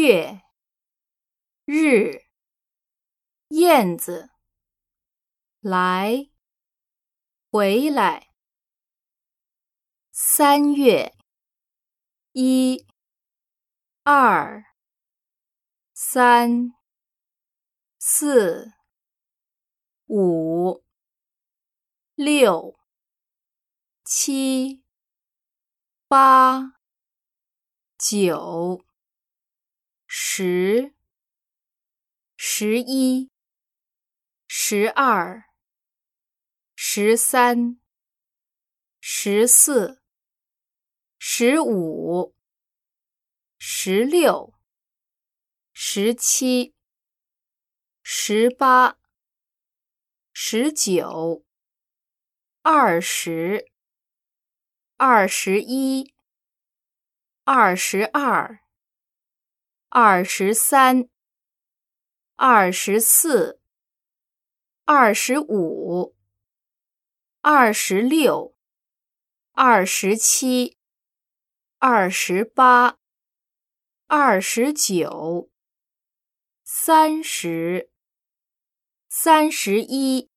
月日燕子来回来。3月1 2 3 4 5 6 7 8 9 10 11 12 13 14 15 16 17 18 19 20 21 22 23 24 25 26 27 28 29 30 31